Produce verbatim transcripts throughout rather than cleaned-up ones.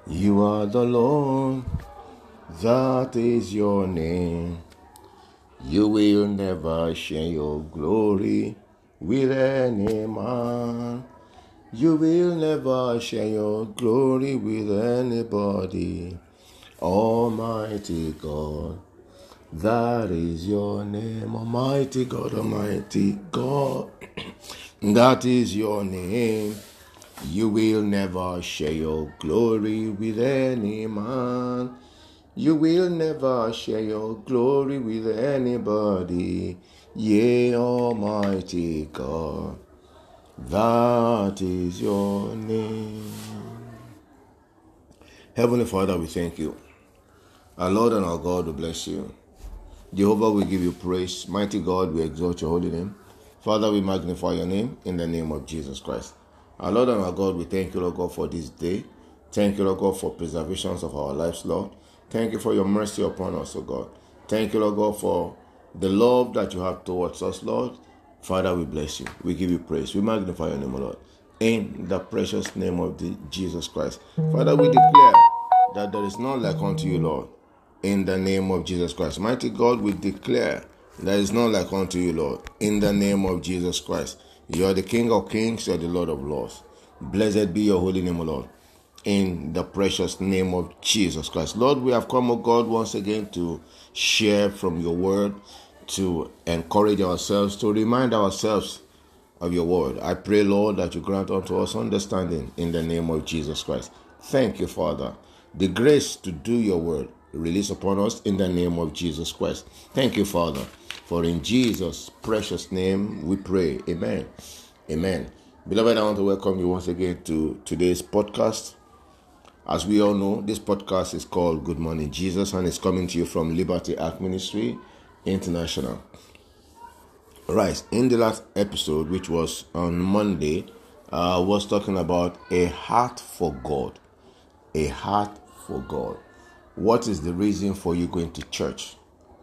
You are the Lord, that is your name. You will never share your glory with any man. You will never share your glory with anybody. Almighty God, that is your name. Almighty God, Almighty God, that is your name. You will never share your glory with any man. You will never share your glory with anybody. Yea, Almighty God, that is your name. Heavenly Father, we thank you. Our Lord and our God, we bless you. Jehovah, we give you praise. Mighty God, we exalt your holy name. Father, we magnify your name in the name of Jesus Christ. Our Lord and our God, we thank you, Lord God, for this day. Thank you, Lord God, for preservations of our lives, Lord. Thank you for your mercy upon us, O God. Thank you, Lord God, for the love that you have towards us, Lord. Father, we bless you. We give you praise. We magnify your name, O Lord. In the precious name of the Jesus Christ. Father, we declare that there is none like unto you, Lord. In the name of Jesus Christ. Mighty God, we declare there is none like unto you, Lord. In the name of Jesus Christ. You are the King of kings, you are the Lord of lords. Blessed be your holy name, O Lord. In the precious name of Jesus Christ. Lord, we have come, O God, once again to share from your word, to encourage ourselves, to remind ourselves of your word. I pray, Lord, that you grant unto us understanding in the name of Jesus Christ. Thank you, Father. The grace to do your word release upon us in the name of Jesus Christ. Thank you, Father. For in Jesus' precious name we pray. Amen. Amen. Beloved, I want to welcome you once again to today's podcast. As we all know, this podcast is called Good Morning Jesus, and it's coming to you from Liberty Ark Ministry International. Right, in the last episode, which was on Monday, I uh, was talking about a heart for God. A heart for God. What is the reason for you going to church?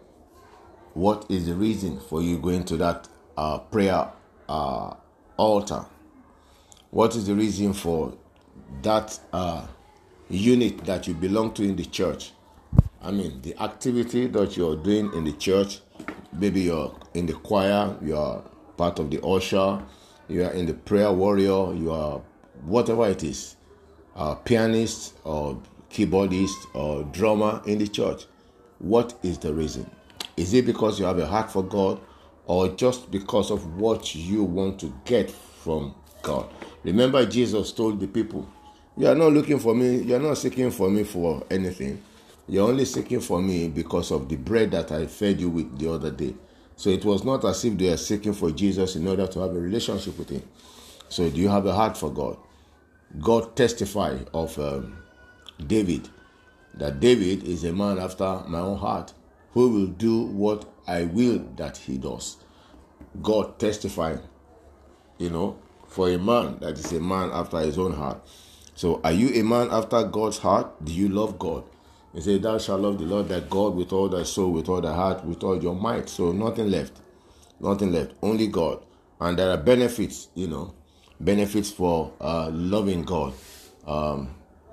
What is the reason for you going to that uh, prayer uh, altar? What is the reason for that uh, unit that you belong to in the church? I mean, the activity that you're doing in the church. Maybe you're in the choir, you're part of the usher, you are in the prayer warrior, you are whatever it is, a pianist or keyboardist or drummer in the church. What is the reason? Is it because you have a heart for God, or just because of what you want to get from God? Remember, Jesus told the people, you are not looking for me, you are not seeking for me for anything. You're only seeking for me because of the bread that I fed you with the other day. So it was not as if they are seeking for Jesus in order to have a relationship with him. So do you have a heart for God? God testified of um, David, that David is a man after my own heart, who will do what I will that he does. God testified, you know, for a man that is a man after his own heart. So are you a man after God's heart? Do you love God? He said, thou shalt love the Lord thy God with all thy soul, with all thy heart, with all your might. So nothing left. Nothing left. Only God. And there are benefits, you know, benefits for uh, loving God. Um,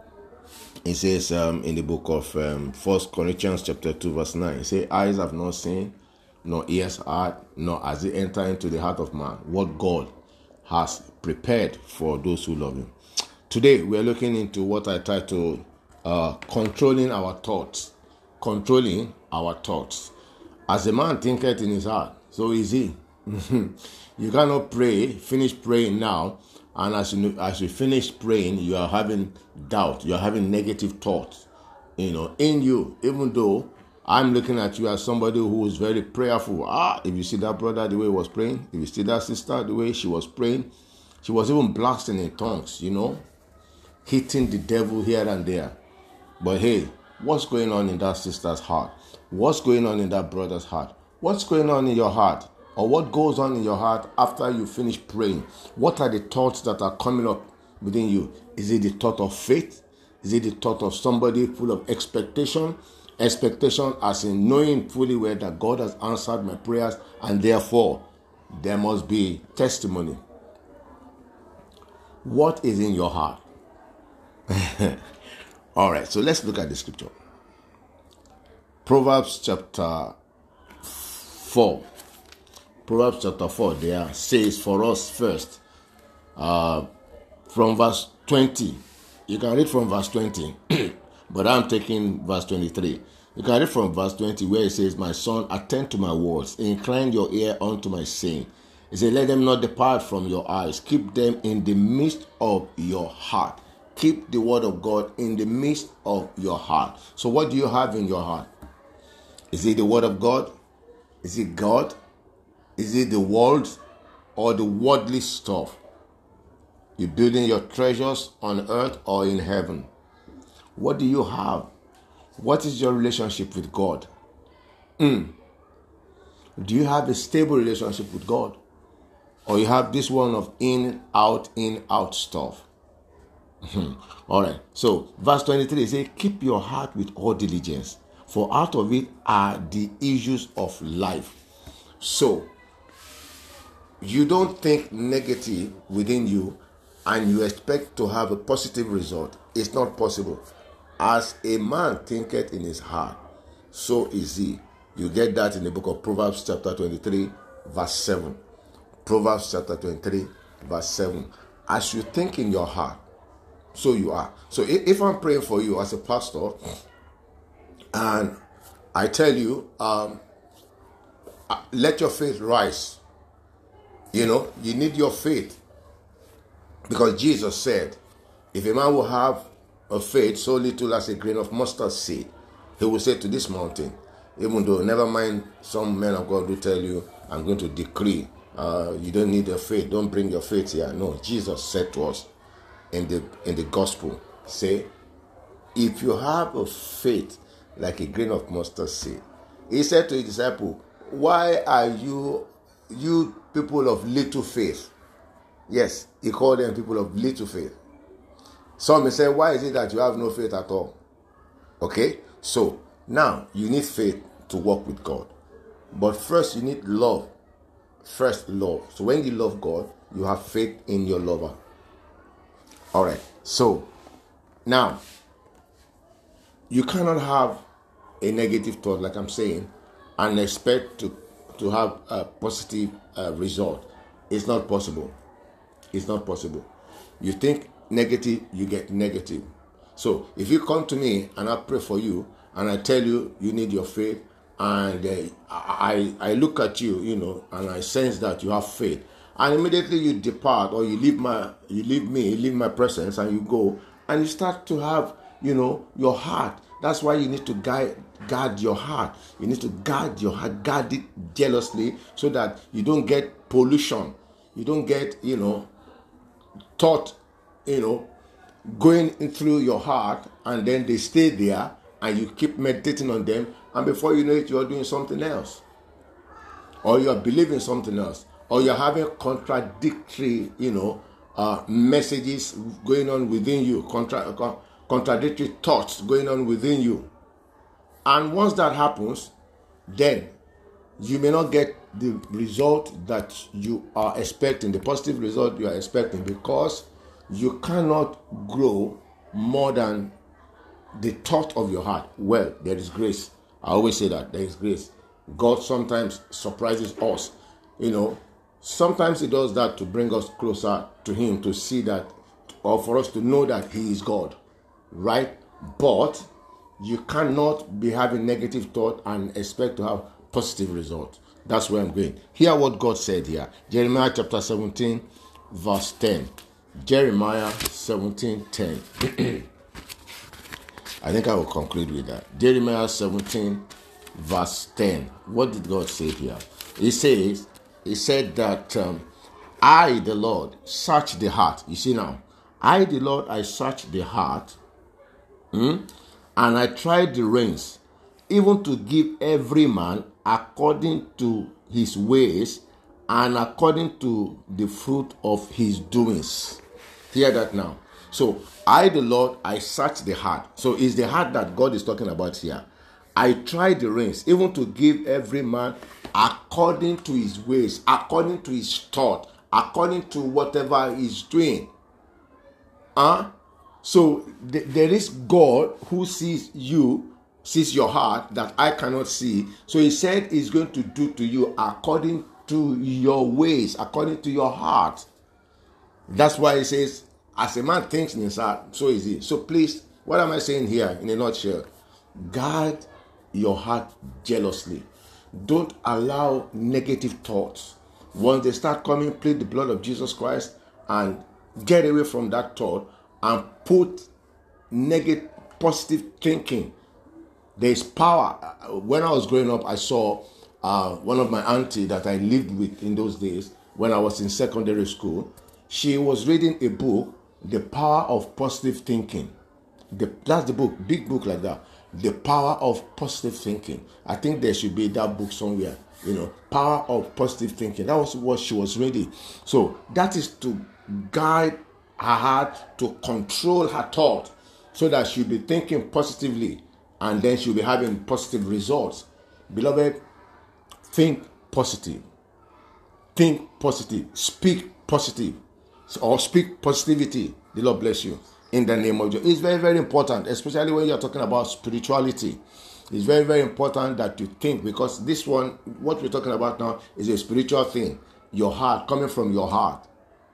it says um, in the book of um, First Corinthians chapter two, verse nine, it says, eyes have not seen, nor ears heard, nor has it entered into the heart of man what God has prepared for those who love him. Today, we are looking into what I titled uh, Controlling Our Thoughts. Controlling Our Thoughts. As a man thinketh in his heart, so is he. You cannot pray, finish praying now, and as you, as you finish praying, you are having doubt, you are having negative thoughts, you know, in you, even though I'm looking at you as somebody who is very prayerful. Ah, if you see that brother, the way he was praying, if you see that sister, the way she was praying, she was even blasting in tongues, you know, hitting the devil here and there. But hey, what's going on in that sister's heart? What's going on in that brother's heart? What's going on in your heart? Or what goes on in your heart after you finish praying? What are the thoughts that are coming up within you? Is it the thought of faith? Is it the thought of somebody full of expectation? Expectation as in knowing fully well that God has answered my prayers, and therefore there must be testimony. What is in your heart? All right, so let's look at the scripture. Proverbs chapter four. Proverbs chapter four there says for us first, uh, from verse twenty. You can read from verse twenty, but I'm taking verse twenty-three. You can read from verse twenty where it says, my son, attend to my words, incline your ear unto my saying. It says, let them not depart from your eyes. Keep them in the midst of your heart. Keep the word of God in the midst of your heart. So what do you have in your heart? Is it the word of God? Is it God? Is it the world or the worldly stuff? You're building your treasures on earth or in heaven. What do you have? What is your relationship with God? Mm. Do you have a stable relationship with God? Or you have this one of in, out, in, out stuff? All right. So verse twenty-three says, keep your heart with all diligence, for out of it are the issues of life. So you don't think negative within you and you expect to have a positive result. It's not possible. As a man thinketh in his heart, so is he. You get that in the book of Proverbs chapter twenty-three, verse seven. Proverbs chapter twenty-three, verse seven. As you think in your heart, so you are. So if I'm praying for you as a pastor, and I tell you, um, let your faith rise. You know, you need your faith. Because Jesus said, if a man will have a faith so little as a grain of mustard seed, he will say to this mountain, even though, never mind, some men of God will tell you, I'm going to decree, uh, you don't need your faith, don't bring your faith here. No, Jesus said to us in the in the gospel, say, if you have a faith like a grain of mustard seed, he said to his disciple, why are you, you people of little faith? Yes, he called them people of little faith. Some may say, why is it that you have no faith at all? Okay, so now you need faith to walk with God. But first you need love. First love. So when you love God, you have faith in your lover. All right, so now you cannot have a negative thought, like I'm saying, and expect to, to have a positive uh, result. It's not possible. It's not possible. You think negative, you get negative. So if you come to me and I pray for you and I tell you you need your faith, and uh, I I look at you, you know, and I sense that you have faith, and immediately you depart, or you leave my you leave me, you leave my presence, and you go and you start to have, you know, your heart. That's why you need to guide guard your heart. You need to guard your heart, guard it jealously, so that you don't get pollution. You don't get, you know, thought, you know, going in through your heart, and then they stay there, and you keep meditating on them, and before you know it, you are doing something else, or you are believing something else, or you are having contradictory, you know, uh, messages going on within you, contra- con- contradictory thoughts going on within you. And once that happens, then you may not get the result that you are expecting, the positive result you are expecting, because you cannot grow more than the thought of your heart. Well, there is grace. I always say that there is grace. God sometimes surprises us. You know, sometimes he does that to bring us closer to him, to see that, or for us to know that he is God, right? But you cannot be having negative thought and expect to have positive result. That's where I'm going. Hear what God said here. Jeremiah chapter seventeen, verse ten. Jeremiah seventeen, ten. I think I will conclude with that. Jeremiah seventeen, verse ten. What did God say here? He says, He said that um, I, the Lord, search the heart. You see now, I, the Lord, I search the heart, hmm, and I try the reins, even to give every man according to his ways and according to the fruit of his doings. Hear that now. So, I, the Lord, I search the heart. So, it's the heart that God is talking about here. I try the reins, even to give every man according to his ways, according to his thought, according to whatever he's doing. Huh? So th- there is God who sees you, sees your heart that I cannot see. So he said he's going to do to you according to your ways, according to your heart. That's why he says, as a man thinks in his heart, so is he. So please, what am I saying here in a nutshell? Guard your heart jealously. Don't allow negative thoughts. Once they start coming, plead the blood of Jesus Christ and get away from that thought and put negative, positive thinking. There's power. When I was growing up, I saw uh, one of my auntie that I lived with in those days when I was in secondary school. She was reading a book, The Power of Positive Thinking. The, that's the book, big book like that. The Power of Positive Thinking. I think there should be that book somewhere. You know, Power of Positive Thinking. That was what she was reading. So that is to guide her heart, to control her thought, so that she'll be thinking positively, and then she'll be having positive results. Beloved, think positive. Think positive. Speak positive. Or speak positivity. The Lord bless you in the name of Jesus. It's very, very important, especially when you're talking about spirituality. It's very, very important that you think, because this one, what we're talking about now, is a spiritual thing. Your heart, coming from your heart.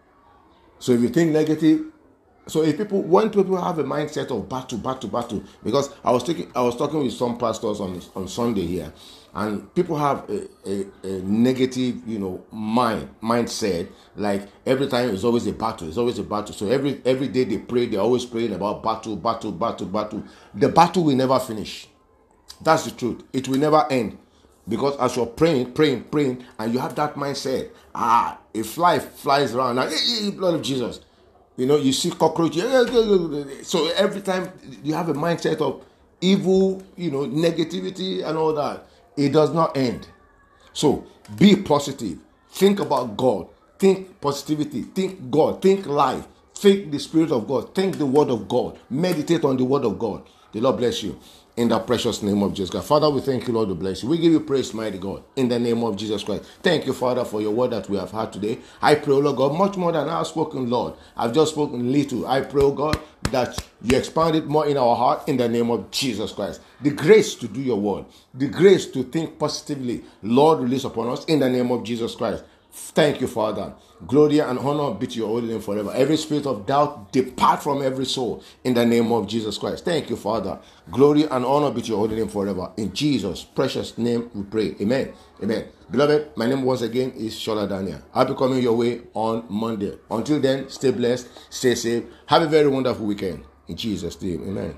So if you think negative, so if people, when people have a mindset of battle, battle, battle, because I was taking, I was talking with some pastors on on Sunday here, and people have a, a, a negative, you know, mind mindset. Like every time it's always a battle, it's always a battle. So every every day they pray, they're always praying about battle, battle, battle, battle. The battle will never finish. That's the truth. It will never end. Because as you're praying, praying, praying, and you have that mindset, ah, a fly flies around, now, hey, hey, blood of Jesus. You know, you see cockroaches. So every time you have a mindset of evil, you know, negativity and all that, it does not end. So be positive. Think about God. Think positivity. Think God. Think life. Think the Spirit of God. Think the Word of God. Meditate on the Word of God. The Lord bless you. In the precious name of Jesus Christ. Father, we thank you, Lord, to bless you. We give you praise, mighty God, in the name of Jesus Christ. Thank you, Father, for your word that we have had today. I pray, Lord God, much more than I have spoken, Lord. I've just spoken little. I pray, oh God, that you expand it more in our heart in the name of Jesus Christ. The grace to do your word, the grace to think positively, Lord, release upon us in the name of Jesus Christ. Thank you, Father. Glory and honor be to your holy name forever. Every spirit of doubt, depart from every soul in the name of Jesus Christ. Thank you, Father. Glory and honor be to your holy name forever. In Jesus' precious name we pray. Amen. Amen. Beloved, my name once again is Shola Daniel. I'll be coming your way on Monday. Until then, stay blessed, stay safe. Have a very wonderful weekend. In Jesus' name, amen.